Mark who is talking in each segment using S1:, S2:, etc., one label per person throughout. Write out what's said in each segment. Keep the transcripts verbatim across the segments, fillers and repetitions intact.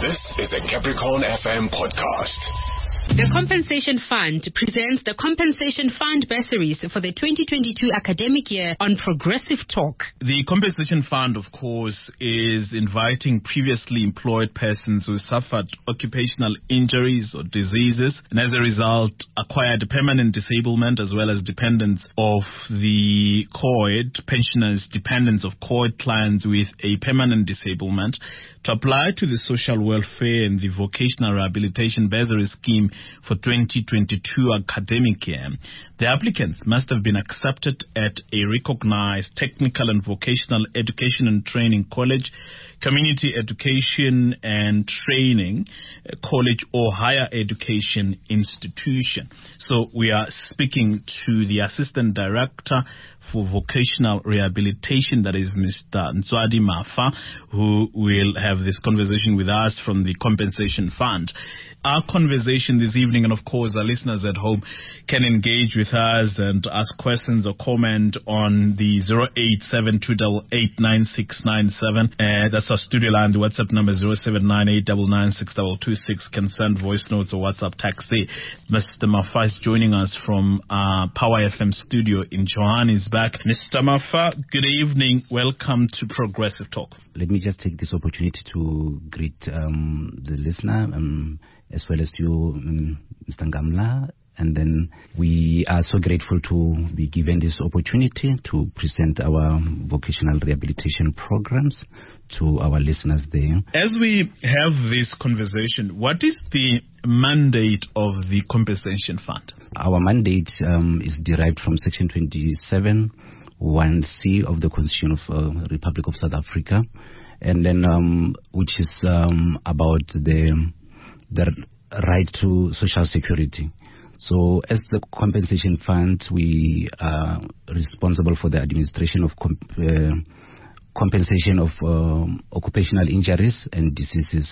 S1: This is a Capricorn F M podcast.
S2: The Compensation Fund presents the Compensation Fund bursaries for the twenty twenty-two academic year on Progressive Talk.
S3: The Compensation Fund, of course, is inviting previously employed persons who suffered occupational injuries or diseases and as a result acquired permanent disablement, as well as dependents of the C O E D, pensioners, dependents of C O E D clients with a permanent disablement, to apply to the Social Welfare and the Vocational Rehabilitation Bursary Scheme for twenty twenty-two academic year. The applicants must have been accepted at a recognized technical and vocational education and training college, community education and training college, or higher education institution. So we are speaking to the Assistant Director for Vocational Rehabilitation, that is Mister Nzwadi Mafa, who will have this conversation with us from the Compensation Fund. Our conversation this evening, and of course our listeners at home can engage with us and ask questions or comment on the zero eight seven two eight eight nine six nine seven. Uh, that's our studio line. The WhatsApp number zero seven nine eight nine nine six two two six. Can send voice notes or WhatsApp text there. Mister Mafa is joining us from uh, Power F M studio in Johannesburg. Mister Mafa, good evening. Welcome to Progressive Talk.
S4: Let me just take this opportunity to greet um, the listener, um, as well as you, um, Mister Ngamla. And then we are so grateful to be given this opportunity to present our vocational rehabilitation programs to our listeners there.
S3: As we have this conversation, what is the mandate of the Compensation Fund?
S4: Our mandate um, is derived from Section twenty-seven one C of the Constitution of uh, Republic of South Africa, and then um, which is um, about the the right to social security. So as the Compensation Fund, we are responsible for the administration of comp- uh, compensation of um, occupational injuries and diseases.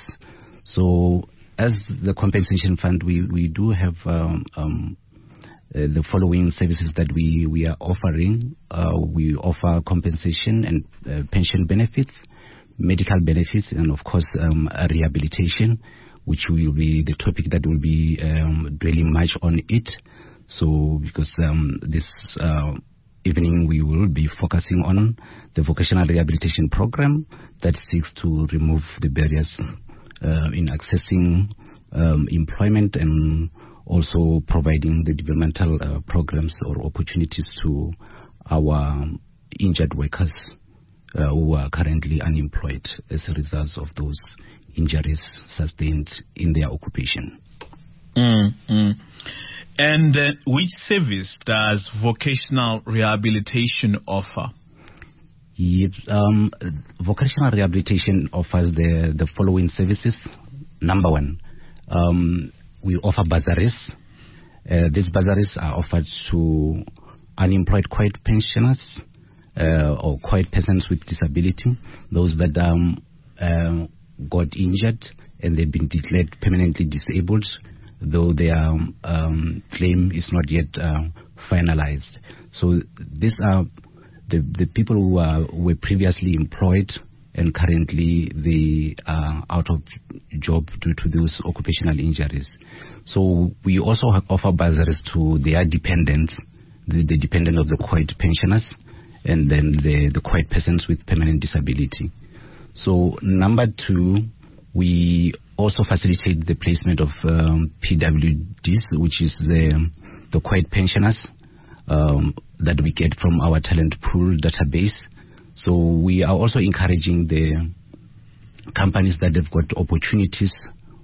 S4: So as the Compensation Fund, we, we do have um, um, uh, the following services that we, we are offering. Uh, we offer compensation and uh, pension benefits, medical benefits, and of course um, rehabilitation, which will be the topic that will be um, dwelling much on it. So because um, this uh, evening we will be focusing on the vocational rehabilitation program that seeks to remove the barriers uh, in accessing um, employment, and also providing the developmental uh, programs or opportunities to our injured workers uh, who are currently unemployed as a result of those injuries sustained in their occupation.
S3: Mm, mm. And uh, which service does vocational rehabilitation offer?
S4: Yep, um, vocational rehabilitation offers the, the following services. Number one, um, we offer bursaries. Uh, these bursaries are offered to unemployed C O E D pensioners uh, or C O E D persons with disability, those that um, uh, got injured and they've been declared permanently disabled, though their um, claim is not yet uh, finalized. So these are the, the people who are, were previously employed and currently they are out of job due to those occupational injuries. So we also offer bursaries to their dependents, the, the dependent of the C O E D pensioners, and then the, the C O E D persons with permanent disability. So number two, we also facilitate the placement of um, P W Ds, which is the, the C O E D pensioners um, that we get from our talent pool database. So we are also encouraging the companies that have got opportunities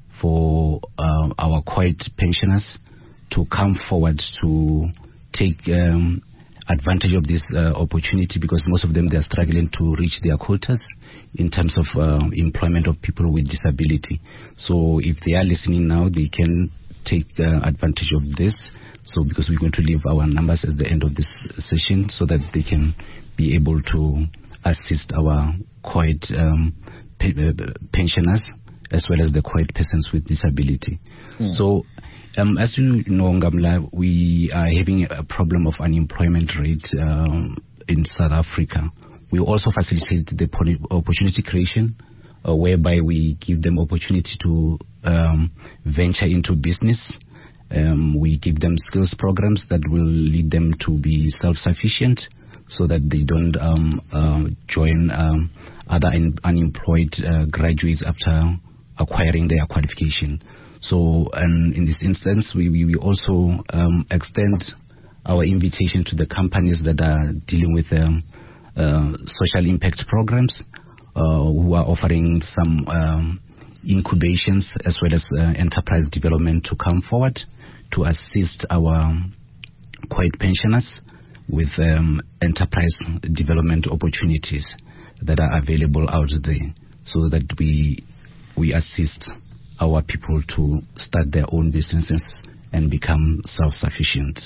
S4: for uh, our C O E D pensioners to come forward to take um, advantage of this uh, opportunity, because most of them, they are struggling to reach their quotas in terms of uh, employment of people with disability. So if they are listening now, they can take uh, advantage of this. So because we're going to leave our numbers at the end of this session so that they can be able to assist our C O E D um, pe- uh, pensioners as well as the C O E D persons with disability. Mm. So um, as you know, Ngamla, we are having a problem of unemployment rate um, in South Africa. We also facilitate the opportunity creation uh, whereby we give them opportunity to um, venture into business. Um, we give them skills programs that will lead them to be self-sufficient, so that they don't um, uh, join um, other un- unemployed uh, graduates after acquiring their qualification. So, and in this instance, we, we, we also um, extend our invitation to the companies that are dealing with um, uh, social impact programs, uh, who are offering some um, incubations as well as uh, enterprise development to come forward to assist our quiet pensioners with um, enterprise development opportunities that are available out there, so that we we assist our people to start their own businesses and become self-sufficient.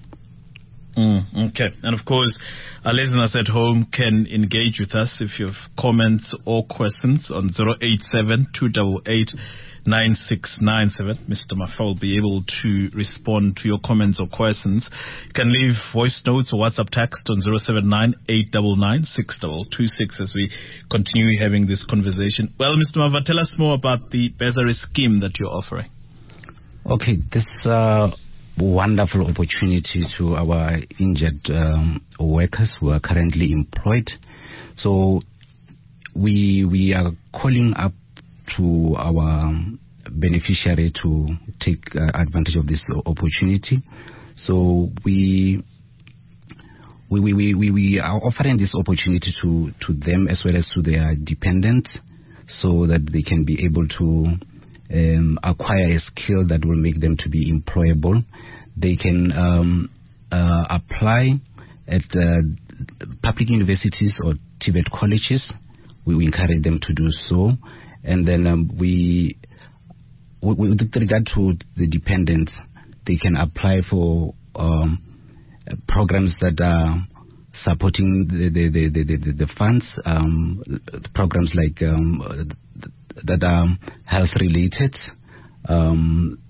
S3: Mm, okay. And of course, our listeners at home can engage with us if you have comments or questions on zero eight seven, two eight eight, nine six nine seven. Mister Mafa will be able to respond to your comments or questions. You can leave voice notes or WhatsApp text on zero seven nine, eight nine nine, six two two six as we continue having this conversation. Well, Mister Mafa, tell us more about the bursary scheme that you're offering.
S4: Okay, this uh, wonderful opportunity to our injured um, workers who are currently employed. So we we are calling up to our beneficiary to take uh, advantage of this opportunity. So we we, we we we are offering this opportunity to to them as well as to their dependents, so that they can be able to um, acquire a skill that will make them to be employable. They can um, uh, apply at uh, public universities or T V E T colleges. We, we encourage them to do so. And then um, we, we, with regard to the dependents, they can apply for um, programs that are supporting the the the, the, the, the funds, um, programs like um, that are health related, um,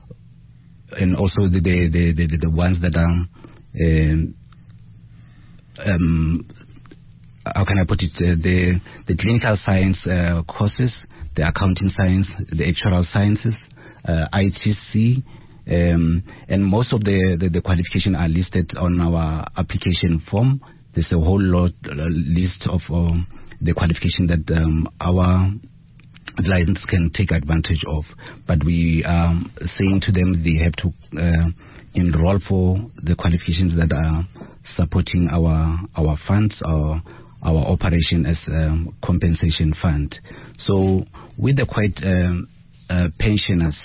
S4: and also the the, the the the ones that are um, um, how can I put it, uh, the the clinical science uh, courses, the accounting science, the actuarial sciences, uh, I T C, um, and most of the, the, the qualifications are listed on our application form. There's a whole lot uh, list of um, the qualification that um, our clients can take advantage of. But we are um, saying to them they have to uh, enroll for the qualifications that are supporting our our funds, our our operation as a compensation fund. So with the quiet um, uh, pensioners,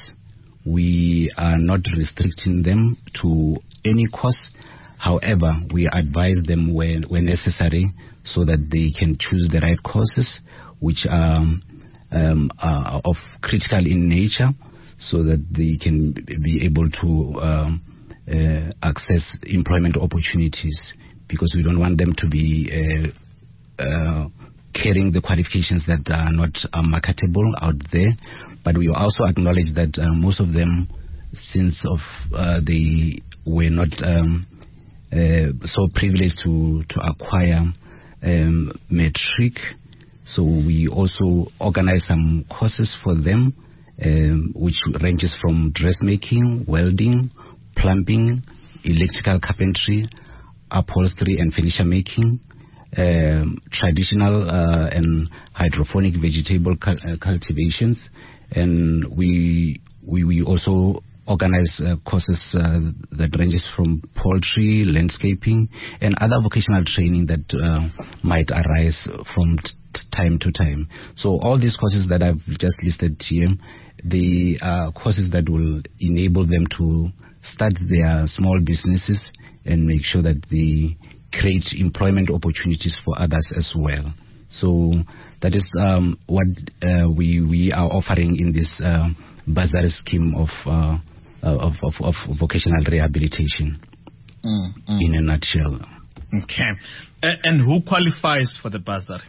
S4: we are not restricting them to any course. However, we advise them when, when necessary, so that they can choose the right courses, which are, um, are of critical in nature, so that they can be able to um, uh, access employment opportunities, because we don't want them to be uh, Uh, carrying the qualifications that are not uh, marketable out there. But we also acknowledge that uh, most of them, since of uh, they were not um, uh, so privileged to, to acquire um, matric, so we also organize some courses for them, um, which ranges from dressmaking, welding, plumbing, electrical carpentry, upholstery and furniture making, Um, traditional uh, and hydroponic vegetable cu- uh, cultivations, and we we, we also organize uh, courses uh, that ranges from poultry, landscaping, and other vocational training that uh, might arise from t- time to time. So all these courses that I've just listed here, they are courses that will enable them to start their small businesses and make sure that they create employment opportunities for others as well. So that is um, what uh, we we are offering in this uh, bursary scheme of, uh, of, of of vocational rehabilitation. Mm, mm. In a nutshell.
S3: Okay, uh, and who qualifies for the bursary?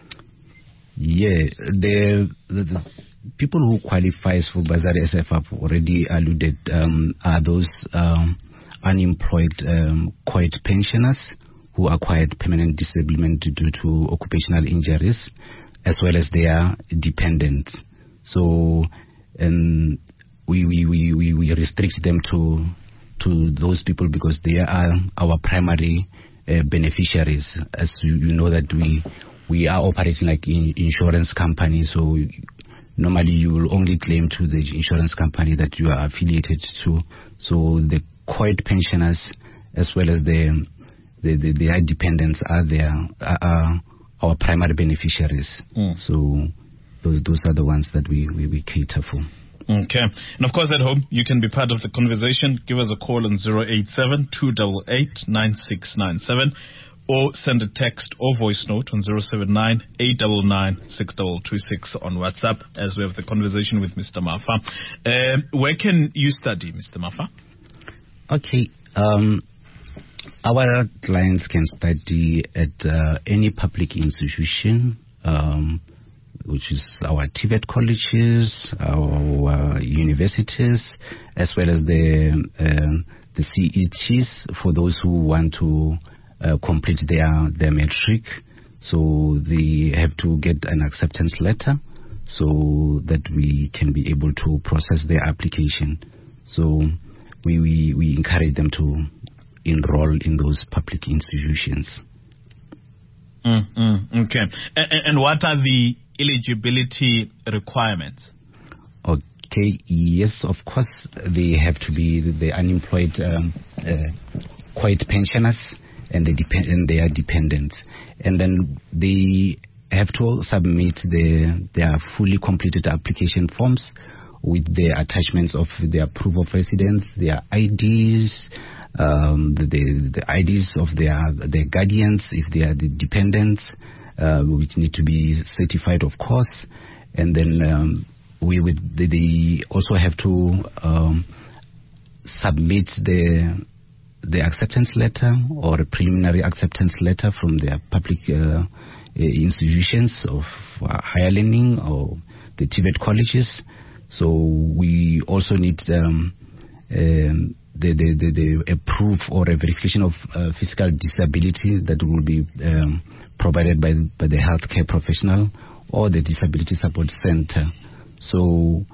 S4: Yeah, the, the, the people who qualifies for bursary, as I've already alluded, um, are those um, unemployed um, quiet pensioners who acquired permanent disablement due to occupational injuries. as well as their dependents. So, and we, we, we, we, we restrict them to to those people because they are our primary uh, beneficiaries. As you, you know that we we are operating like in insurance company, so normally you will only claim to the insurance company that you are affiliated to. So the C O I D pensioners as well as the the, the their dependents are their are, are our primary beneficiaries. Mm. So those those are the ones that we, we, we cater for.
S3: Okay. And of course at home you can be part of the conversation. Give us a call on zero eight seven, two eight eight, nine six nine seven or send a text or voice note on zero seven nine, eight nine nine, six two two six on WhatsApp as we have the conversation with Mister Mafa. Uh, where can you study, Mister Mafa?
S4: Okay. Um, our clients can study at uh, any public institution, um, which is our T V E T colleges, our uh, universities, as well as the uh, the C E Ts for those who want to uh, complete their their matric. So they have to get an acceptance letter so that we can be able to process their application. So we we, we encourage them to enroll in those public institutions.
S3: Mm, mm, okay. And, and what are the eligibility requirements?
S4: Okay, yes, of course, they have to be the unemployed um, uh, C O I D pensioners and, the depend- and their dependents. And then they have to submit the, their fully completed application forms with the attachments of their proof of residence, their I Ds, um, the, the, the I Ds of their, their guardians, if they are the dependents, uh, which need to be certified, of course. And then um, we would they, they also have to um, submit the the acceptance letter or a preliminary acceptance letter from their public uh, institutions of uh, higher learning or the T V E T colleges. So we also need um, um, the, the, the, the a proof or a verification of uh, physical disability that will be um, provided by by the healthcare professional or the disability support center. So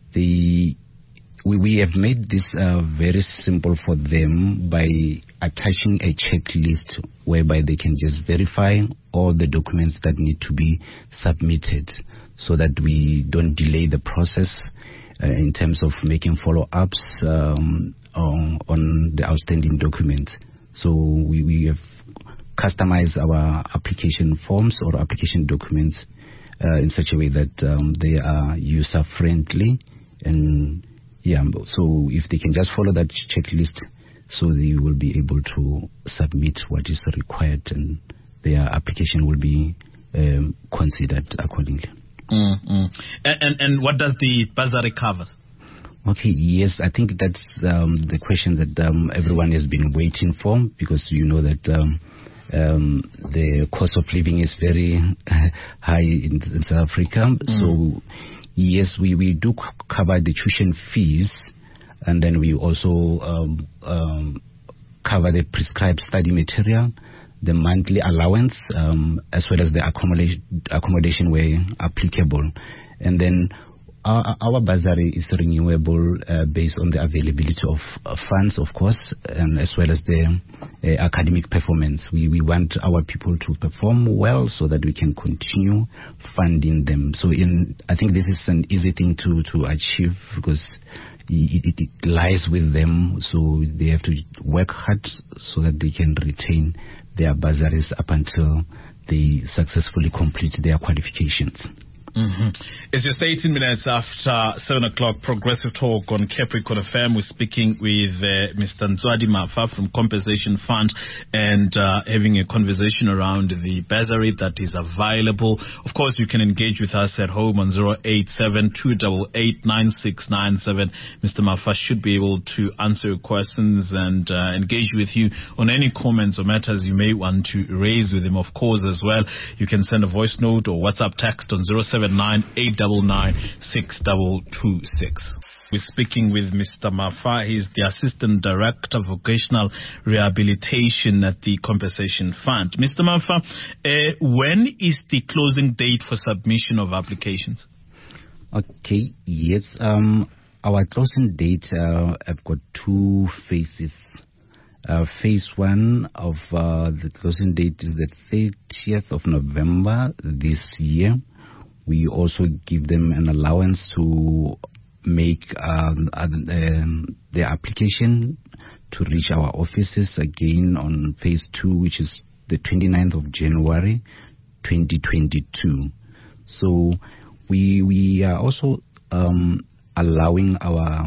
S4: the we, we have made this uh, very simple for them by attaching a checklist whereby they can just verify all the documents that need to be submitted so that we don't delay the process uh, in terms of making follow-ups um, on, on the outstanding documents. So we, we have customized our application forms or application documents uh, in such a way that um, they are user-friendly. And yeah, so if they can just follow that checklist, so they will be able to submit what is required and their application will be um, considered accordingly.
S3: Mm-hmm. And, and and what does the bursary cover?
S4: Okay, yes, I think that's um, the question that um, everyone has been waiting for, because you know that um, um, the cost of living is very high in, in South Africa. Mm. So yes, we, we do cover the tuition fees, and then we also um, um, cover the prescribed study material, the monthly allowance, um, as well as the accommodation, accommodation where applicable. And then our, our bursary is renewable uh, based on the availability of uh, funds, of course, and as well as the uh, academic performance. We, we want our people to perform well so that we can continue funding them. So in, I think this is an easy thing to, to achieve because it, it, it lies with them. So they have to work hard so that they can retain their bursaries up until they successfully complete their qualifications.
S3: Mm-hmm. It's just eighteen minutes after seven o'clock. Progressive Talk on Capricorn F M. We're speaking with uh, Mister Nzwadi Mafa from Compensation Fund and uh, having a conversation around the bursary that is available. Of course, you can engage with us at home on zero eight seven, two eight eight, nine six nine seven. Mister Mafa should be able to answer your questions and uh, engage with you on any comments or matters you may want to raise with him. Of course, as well, you can send a voice note or WhatsApp text on zero seven nine, eight nine nine, six two two six. We're speaking with Mister Mafa. He's the Assistant Director of Vocational Rehabilitation at the Compensation Fund. Mister Mafa, uh, when is the closing date for submission of applications?
S4: Okay, yes. Um, our closing date, uh, I've got two phases. Uh, phase one of uh, the closing date is the thirtieth of November this year. We also give them an allowance to make um, um, their application to reach our offices again on phase two, which is the twenty-ninth of January twenty twenty-two. So we we are also um, allowing our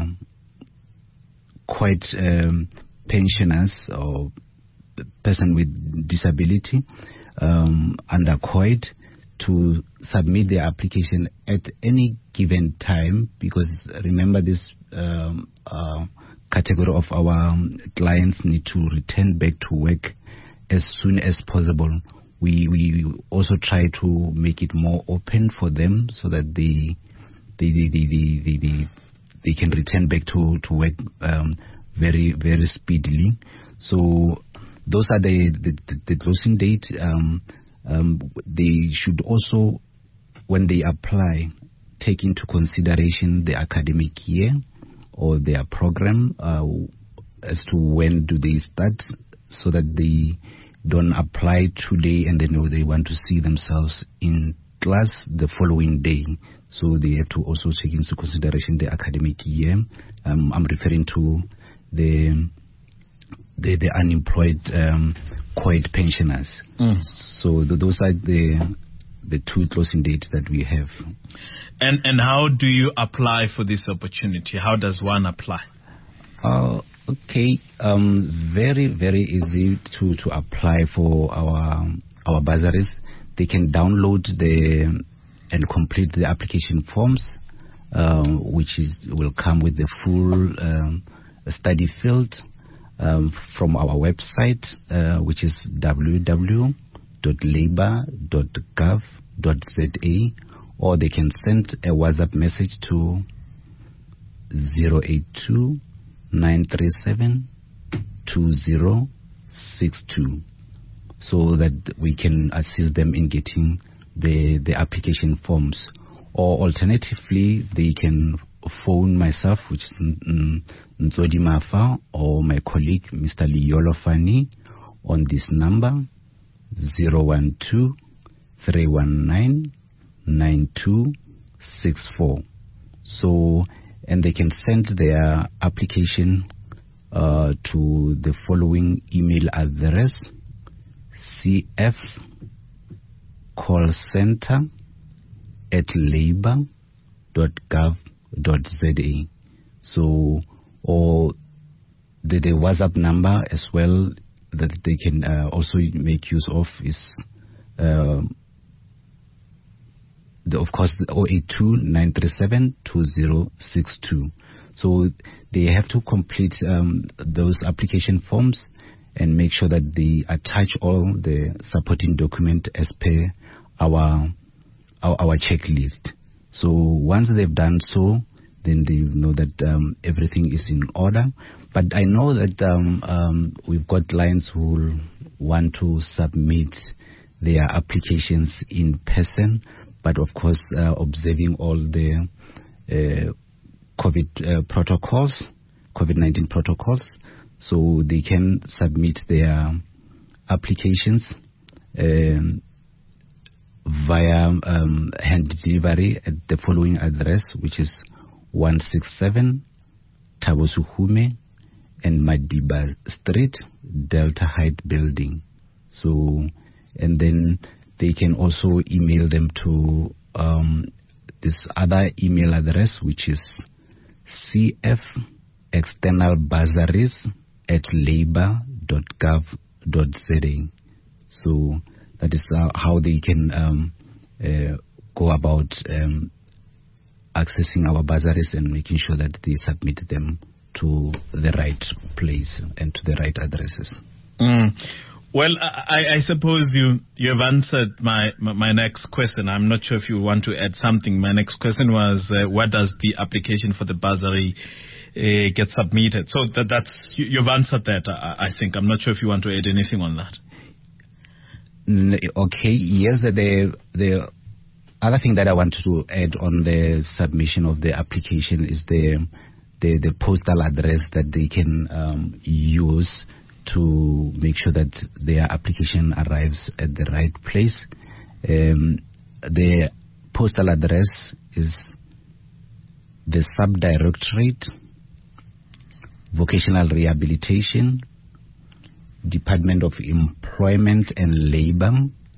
S4: quite um, pensioners or person with disability um, under C O I D to submit their application at any given time, because remember this um, uh, category of our clients need to return back to work as soon as possible. We we also try to make it more open for them so that they they they they they, they, they, they can return back to to work um, very very speedily. So those are the the, the, the closing date. Um, Um, they should also, when they apply, take into consideration the academic year or their program uh, as to when do they start, so that they don't apply today and then they want to see themselves in class the following day. So they have to also take into consideration the academic year. Um, I'm referring to the the, the unemployed um, C O I D pensioners. Mm. So th- those are the the two closing dates that we have.
S3: And and how do you apply for this opportunity? How does one apply?
S4: Uh, okay, um, very very easy to, to apply for our our bursaries. They can download the and complete the application forms, um, which is will come with the full um, study field. Um, from our website, uh, which is w w w dot labour dot gov dot z a, or they can send a WhatsApp message to zero eight two nine three seven two zero six two, so that we can assist them in getting the, the application forms. Or alternatively, they can phone myself, which is Nzodi Mafa, or my colleague, Mister Liolo Fani, on this number, zero one two three one nine nine two six four. So, and they can send their application uh, to the following email address: c f call center at labour dot gov dot z a. So, or the, the WhatsApp number as well that they can uh, also make use of is uh, the, of course, the zero eight two nine three seven two zero six two. So they have to complete um, those application forms and make sure that they attach all the supporting document as per our our, our checklist. So once they've done so, then they know that um, everything is in order. But I know that um, um, we've got clients who want to submit their applications in person, but of course uh, observing all the uh, COVID uh, protocols, COVID nineteen protocols, so they can submit their applications um, via um, hand delivery at the following address, which is one sixty-seven Thabo Sehume and Madiba Street, Delta Height Building. So, and then they can also email them to um, this other email address, which is c f external bursaries at labour dot gov dot z a. So that is uh, how they can um, uh, go about um, accessing our bursaries and making sure that they submit them to the right place and to the right addresses.
S3: Mm. Well, I, I suppose you, you have answered my, my, my next question. I'm not sure if you want to add something. My next question was, uh, what does the application for the bursary uh, get submitted? So that, that's you, you've answered that, I, I think. I'm not sure if you want to add anything on that.
S4: Okay, yes, the the other thing that I want to add on the submission of the application is the the, the postal address that they can um, use to make sure that their application arrives at the right place. Um, the postal address is the Subdirectorate, Vocational Rehabilitation, Department of Employment and Labour,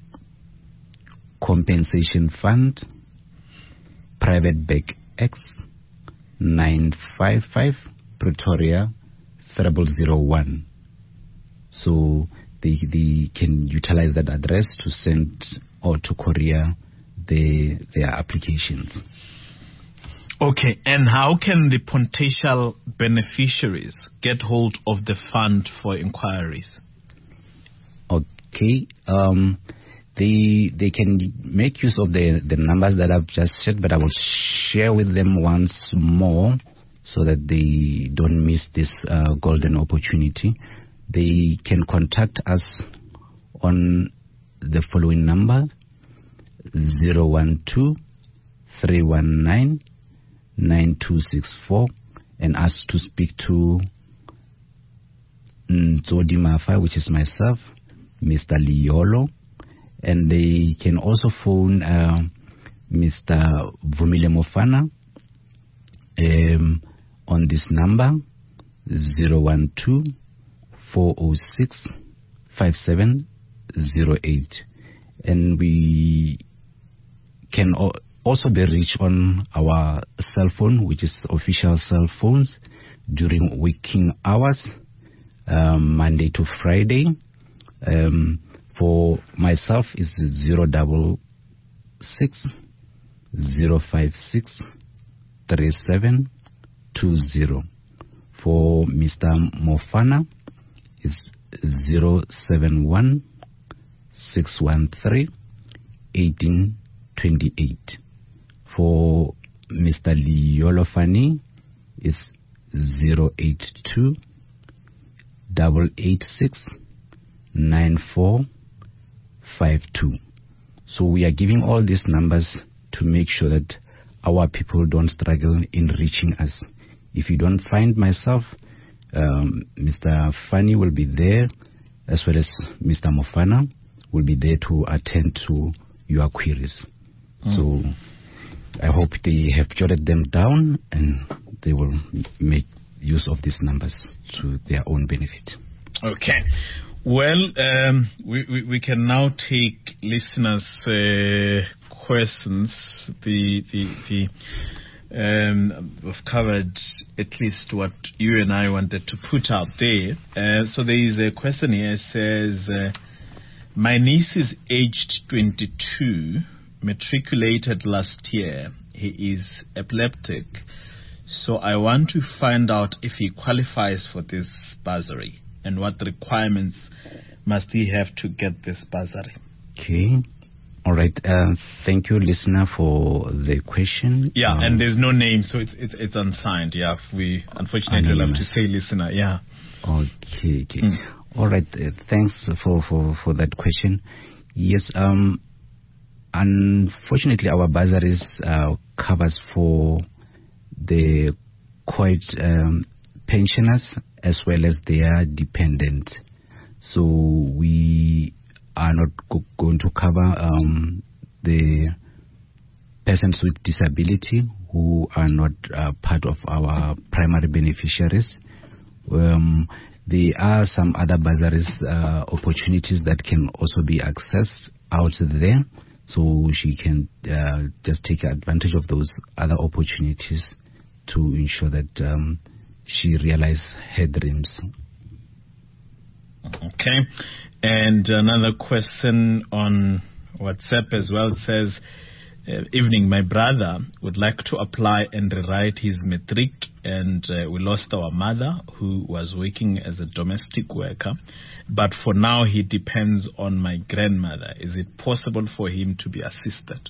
S4: Compensation Fund, Private Bag X, nine five five, Pretoria, zero zero zero one. So they, they can utilize that address to send or to courier the, their applications.
S3: Okay, and how can the potential beneficiaries get hold of the fund for inquiries?
S4: Okay, um, they they can make use of the, the numbers that I've just said, but I will share with them once more so that they don't miss this uh, golden opportunity. They can contact us on the following number: zero one two, three one nine, nine two six four, and ask to speak to Nzodi Mafa, which is myself, Mister Liolo, and they can also phone uh, Mister Vumile Mofana um, on this number zero one two, four zero six, five seven zero eight, and we can o- also be reached on our cell phone, which is official cell phones, during working hours, um, Monday to Friday. Um, for myself is zero double six zero five six three seven two zero. For Mister Mofana is zero seven one six one three eighteen twenty eight. For Mister Liolofani is zero eight two double eight six nine four five two. So we are giving all these numbers to make sure that our people don't struggle in reaching us. If you don't find myself, um, Mister Fani will be there, as well as Mister Mofana will be there to attend to your queries. Mm. So I hope they have jotted them down and they will make use of these numbers to their own benefit.
S3: Okay. Well, um, we, we, we can now take listeners' uh, questions. The the the um, we've covered at least what you and I wanted to put out there. Uh, so there is a question here. It says, uh, "My niece is aged twenty-two, matriculated last year. He is epileptic, so I want to find out if he qualifies for this bursary, and what requirements must he have to get this bursary?"
S4: Okay. All right. Uh, thank you, listener, for the question.
S3: Yeah,
S4: um,
S3: and there's no name, so it's it's, it's unsigned. Yeah, we unfortunately will have to say listener. Yeah.
S4: Okay. Okay.
S3: Mm.
S4: All right. Uh, thanks for, for, for that question. Yes. Um. Unfortunately, our bursaries uh, covers for the quite um, pensioners as well as their dependent. So we are not go- going to cover um, the persons with disability who are not uh, part of our primary beneficiaries. Um, there are some other bursaries uh, opportunities that can also be accessed out there. So she can uh, just take advantage of those other opportunities to ensure that um, she realizes her dreams.
S3: Okay. And another question on WhatsApp as well. It says, uh, "Evening, my brother would like to apply and rewrite his matric and uh, we lost our mother who was working as a domestic worker, but for now he depends on my grandmother. Is it possible for him to be assisted?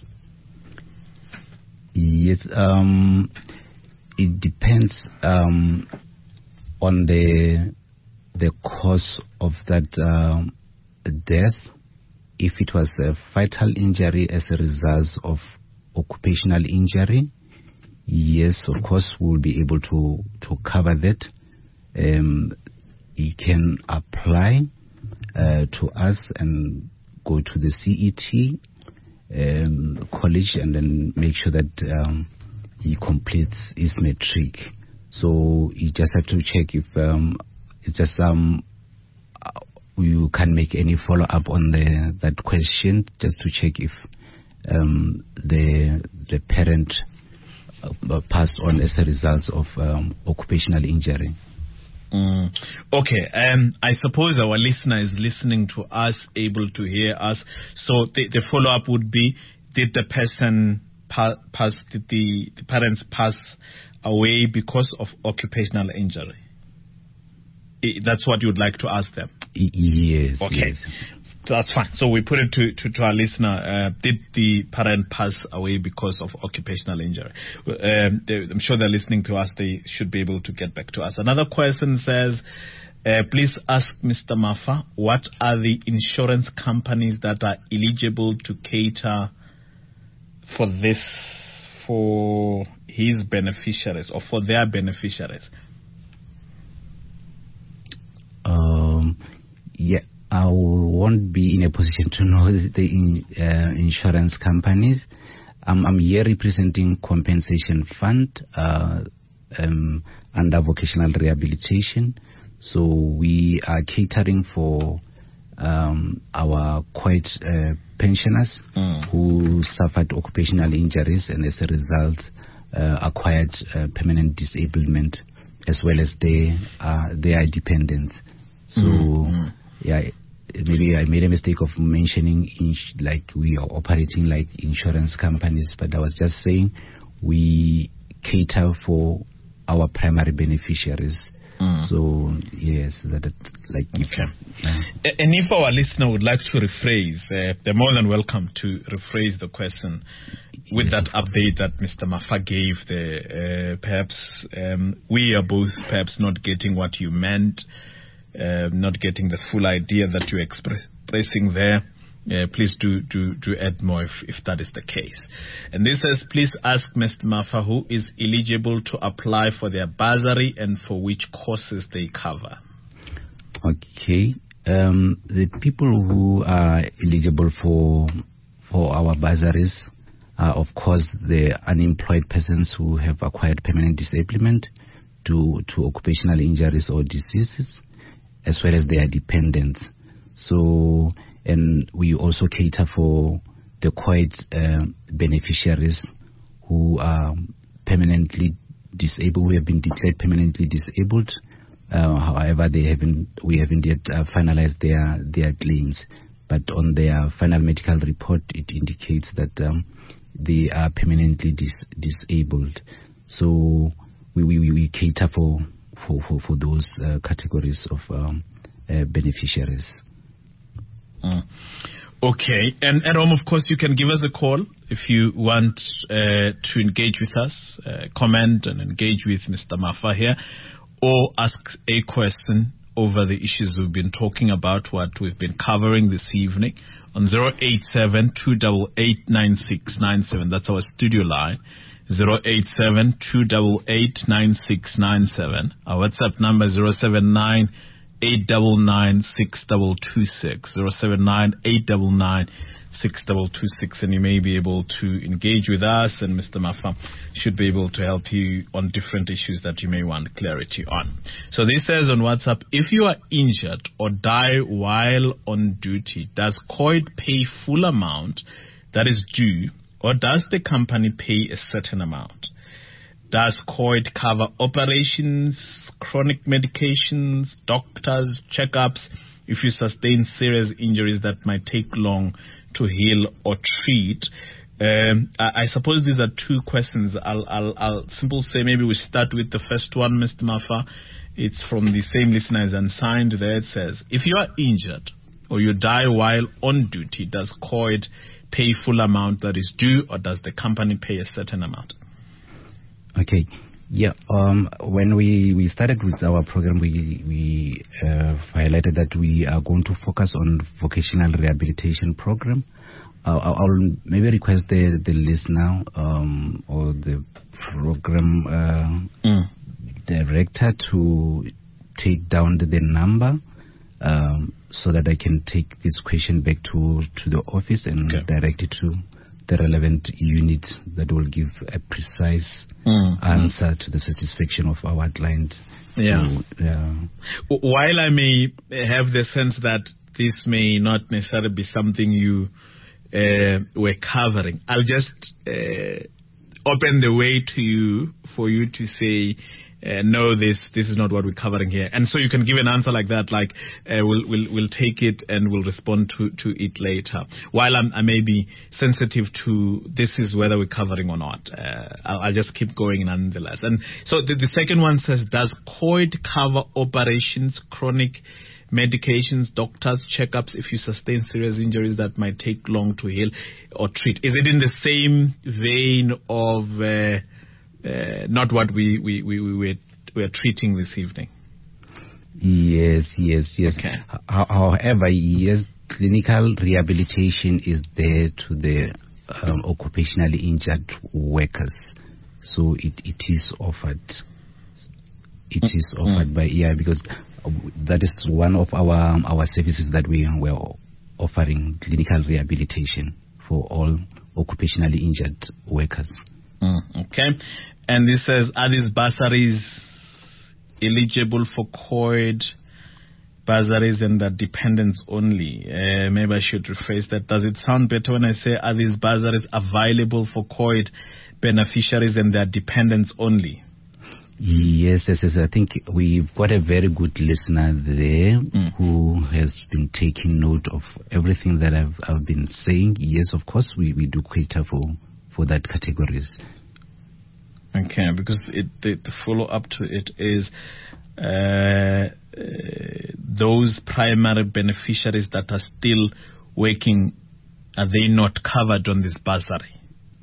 S4: Yes, um, it depends um, on the the cause of that um, death. If it was a fatal injury as a result of occupational injury, yes, of course, we'll be able to, to cover that. Um, he can apply uh, to us and go to the C E T um, college and then make sure that um, he completes his matric. So you just have to check if um, it's just um, you can make any follow up on the that question, just to check if um, the the parent uh, passed on as a result of um, occupational injury.
S3: Mm. Okay, um, I suppose our listener is listening to us, able to hear us. So the, the follow-up would be: did the person pa- pass? Did the, the parents pass away because of occupational injury? I, that's what you'd like to ask them.
S4: Y- yes.
S3: Okay.
S4: Yes.
S3: That's fine. So we put it to, to, to our listener, uh, did the parent pass away because of occupational injury? Um, they, I'm sure they're listening to us. They should be able to get back to us. Another question says, uh, please ask Mister Mafa, what are the insurance companies that are eligible to cater for this, for his beneficiaries or for their beneficiaries?
S4: Um, yeah. I won't be in a position to know the in, uh, insurance companies. Um, I'm here representing Compensation Fund uh, um, under vocational rehabilitation. So we are catering for um, our quite uh, pensioners mm. who suffered occupational injuries and as a result uh, acquired uh, permanent disablement, as well as they are, they are dependents. So mm-hmm. yeah. Maybe I made a mistake of mentioning ins- like we are operating like insurance companies, but I was just saying we cater for our primary beneficiaries. Mm. So yes, that, that like if,
S3: okay.
S4: yeah.
S3: And if our listener would like to rephrase, uh, they're more than welcome to rephrase the question with yes, that update that Mister Mafa gave. The uh, perhaps um, we are both perhaps not getting what you meant. Uh, not getting the full idea that you're express, expressing there, uh, please do, do, do add more if, if that is the case. And this says, please ask Mister Mafa who is eligible to apply for their bursary and for which courses they cover.
S4: Okay. Um, the people who are eligible for for our bursaries are, of course, the unemployed persons who have acquired permanent disablement due to occupational injuries or diseases, as well as their dependents. So, and we also cater for the quite uh, beneficiaries who are permanently disabled, who have been declared permanently disabled. Uh, however, they haven't, we haven't yet uh, finalized their their claims. But on their final medical report, it indicates that um, they are permanently dis- disabled. So we we, we cater for. For, for, for those uh, categories of um, uh, beneficiaries.
S3: Mm. Okay. And at home, of course, you can give us a call if you want uh, to engage with us, uh, comment and engage with Mister Mafa here, or ask a question over the issues we've been talking about, what we've been covering this evening on zero eight seven, two eight eight, nine six nine seven. That's our studio line. zero eight seven, two eight eight, nine six nine seven. Our WhatsApp number is zero seven nine, eight nine nine, six two two six. zero seven nine, eight nine nine, six two two six. And you may be able to engage with us, and Mister Mafa should be able to help you on different issues that you may want clarity on. So this says on WhatsApp, if you are injured or die while on duty, does C O I D pay full amount that is due, or does the company pay a certain amount? Does C O I D cover operations, chronic medications, doctors, checkups, if you sustain serious injuries that might take long to heal or treat? Um, I, I suppose these are two questions. I'll, I'll, I'll simply say maybe we start with the first one, Mister Mafa. It's from the same listener as unsigned there. It says, if you are injured or you die while on duty, does C O I D pay full amount that is due, or does the company pay a certain amount?
S4: Okay. Yeah. Um, when we, we started with our program, we we uh, highlighted that we are going to focus on vocational rehabilitation program. Uh, I'll maybe request the the listener um, or the program uh, mm. director to take down the, the number um, so that I can take this question back to to the office and okay. direct it to the relevant unit that will give a precise mm, answer mm. to the satisfaction of our client.
S3: Yeah.
S4: So, yeah.
S3: While I may have the sense that this may not necessarily be something you uh, were covering, I'll just uh, open the way to you for you to say, Uh, no, this this is not what we're covering here, and so you can give an answer like that, like uh, we'll we'll we'll take it and we'll respond to, to it later. While I'm, I may be sensitive to this is whether we're covering or not, uh, I'll, I'll just keep going nonetheless. And so the, the second one says, does C O I D cover operations, chronic medications, doctors, checkups if you sustain serious injuries that might take long to heal or treat? Is it in the same vein of Uh, Uh, not what we we we we were, we are treating this evening?
S4: Yes, yes, yes.
S3: Okay.
S4: H- however, yes, clinical rehabilitation is there to the um, occupationally injured workers, so it, it is offered. It mm. is offered mm. by E I, because that is one of our um, our services that we were offering, clinical rehabilitation for all occupationally injured workers.
S3: Mm, okay. And this says, are these bursaries eligible for C O I D bursaries and the dependents only? Uh, maybe I should rephrase that. Does it sound better when I say, are these bursaries available for C O I D beneficiaries and their dependents only?
S4: Yes, yes, yes. I think we've got a very good listener there mm. who has been taking note of everything that I've, I've been saying. Yes, of course, we, we do cater for for that categories.
S3: Okay, because it, the, the follow-up to it is uh, uh, those primary beneficiaries that are still working, are they not covered on this bursary?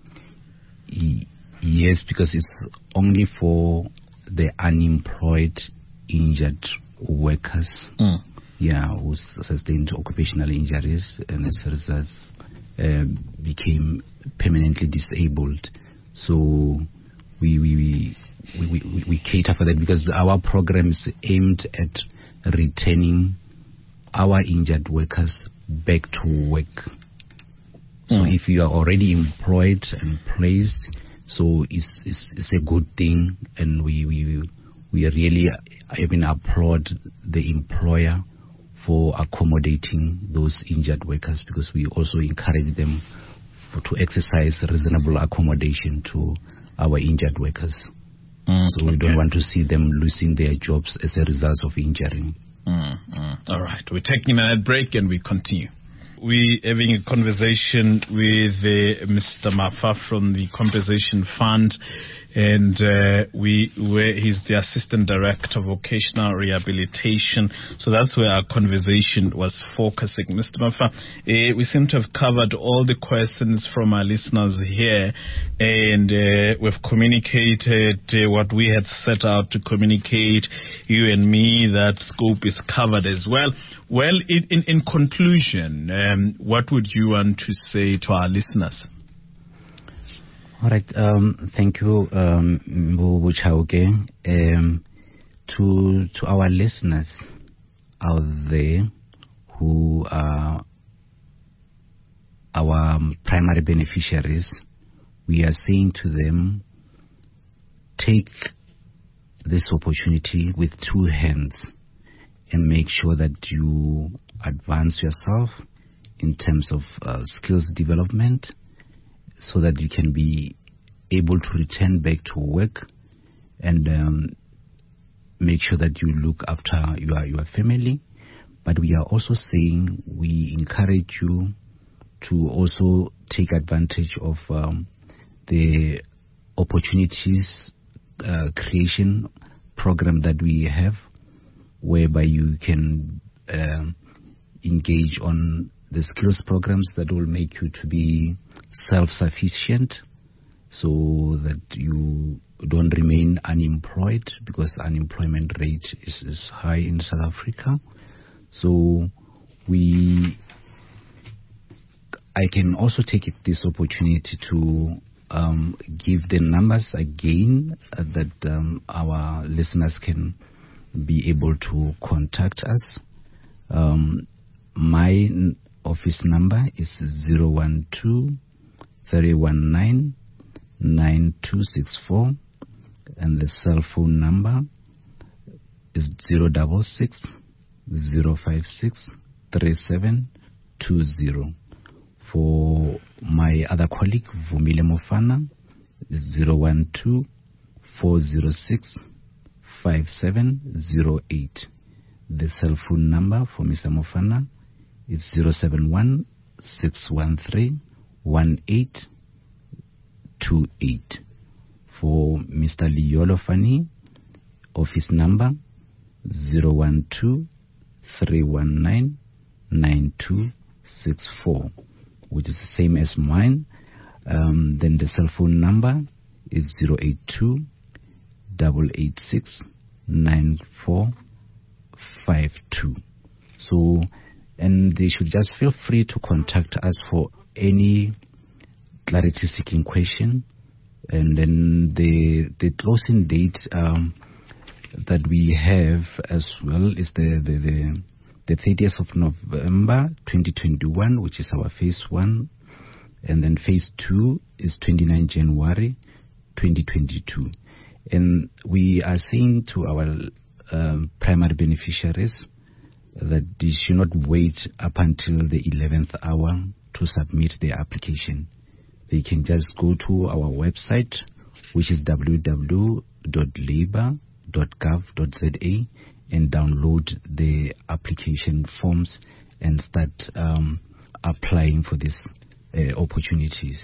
S4: Y- yes, because it's only for the unemployed injured workers. Mm. Yeah, who sustained occupational injuries and as a result uh, became permanently disabled. So we we, we we we we cater for that, because our program is aimed at returning our injured workers back to work. So mm. if you are already employed and placed, so it's, it's it's a good thing, and we we we really even applaud the employer for accommodating those injured workers, because we also encourage them for, to exercise reasonable accommodation to our injured workers. Mm, so we okay. don't want to see them losing their jobs as a result of injury.
S3: Mm, mm. All right, we're taking a break and we continue. We're having a conversation with uh, Mister Mafa from the Compensation Fund, and uh, we were, he's the Assistant Director of Vocational Rehabilitation. So that's where our conversation was focusing. Mister Mafa, uh, we seem to have covered all the questions from our listeners here, and uh, we've communicated uh, what we had set out to communicate, you and me, that scope is covered as well. Well, in, in, in conclusion, um, what would you want to say to our listeners?
S4: All right. Um, thank you, um, um, to to our listeners out there who are our primary beneficiaries, we are saying to them, take this opportunity with two hands and make sure that you advance yourself in terms of uh, skills development, so that you can be able to return back to work, and um, make sure that you look after your, your family. But we are also saying we encourage you to also take advantage of um, the opportunities uh, creation program that we have, whereby you can uh, engage on the skills programs that will make you to be self-sufficient, so that you don't remain unemployed, because unemployment rate is, is high in South Africa. So we, I can also take it, this opportunity to um, give the numbers again uh, that um, our listeners can be able to contact us. Um, my n- office number is zero one two, three one nine, nine two six four, and the cell phone number is zero double six, zero five six, three seven two zero. For my other colleague, Vumile Mofana, is zero one two, four zero six, five seven zero eight. The cell phone number for Mister Mofana is zero seven one, six one three, one eight two eight. For Mister Liolo Fani, office number zero one two, three one nine, nine two six four, which is the same as mine. Um, then the cell phone number is zero eight two, eight eight six, nine four five two. So, and they should just feel free to contact us for any clarity seeking question. And then the the closing date um, that we have as well is the the, the the thirtieth of November twenty twenty-one, which is our phase one, and then phase two is twenty-ninth January twenty twenty-two. And we are saying to our um, primary beneficiaries that they should not wait up until the eleventh hour to submit their application. They can just go to our website, which is w w w dot labour dot gov dot z a, and download the application forms and start um, applying for these uh, opportunities.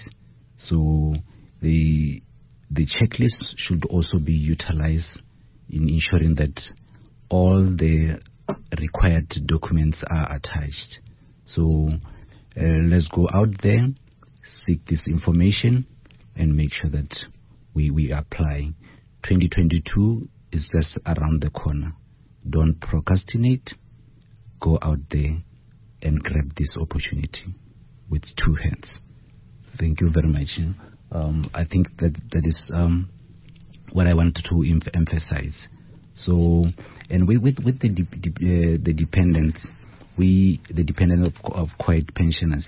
S4: So the the checklist should also be utilized in ensuring that all the required documents are attached. So uh, let's go out there, seek this information, and make sure that we, we apply. twenty twenty-two is just around the corner. Don't procrastinate. Go out there and grab this opportunity with two hands. Thank you very much. Um, I think that that is um, what I wanted to em- emphasize. So, and we, with with the de- de- uh, the dependents, we the dependent of, of quiet pensioners,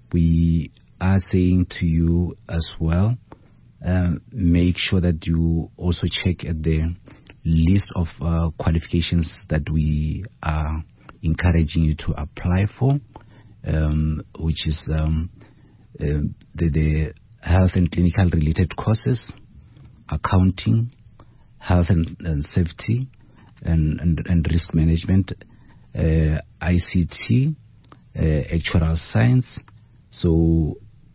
S4: we are saying to you as well, uh, make sure that you also check at the list of uh, qualifications that we are encouraging you to apply for, um, which is um, uh, the, the health and clinical related courses, accounting, health and, and safety, and, and, and risk management, uh, I C T, uh, actuarial science. So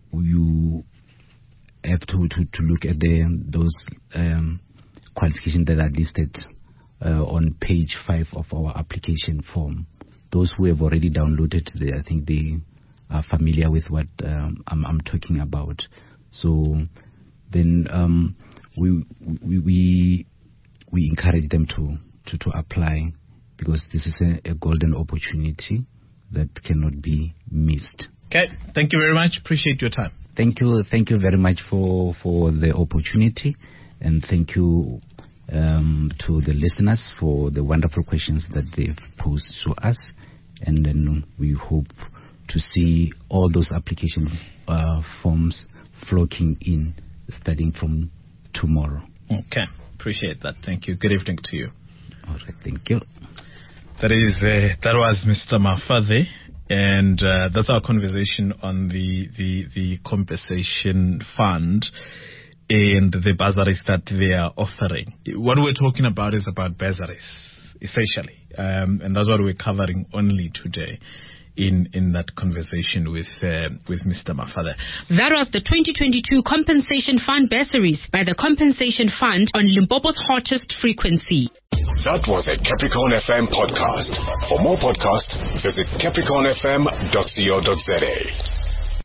S4: you have to, to, to look at the, those um, qualifications that are listed uh, on page five of our application form. Those who have already downloaded, they, I think they are familiar with what um, I'm, I'm talking about. So then um, we, we we we encourage them to, to, to apply, because this is a, a golden opportunity that cannot be missed.
S3: Okay, thank you very much. Appreciate your time.
S4: Thank you, thank you very much for, for the opportunity, and thank you um, to the listeners for the wonderful questions that they've posed to us. And then we hope to see all those application uh, forms flocking in starting from tomorrow.
S3: Okay, appreciate that. Thank you. Good evening to you.
S4: All right, thank you.
S3: That is uh, that was Mister Mafade, and uh, that's our conversation on the, the the compensation fund and the bursaries that they are offering. What we're talking about is about bursaries. essentially. Um, and that's what we're covering only today in in that conversation with uh, with Mister Mafada.
S2: That was the twenty twenty-two Compensation Fund bursaries by the Compensation Fund on Limpopo's hottest frequency.
S1: That was a Capricorn F M podcast. For more podcasts, visit capricorn f m dot co dot za.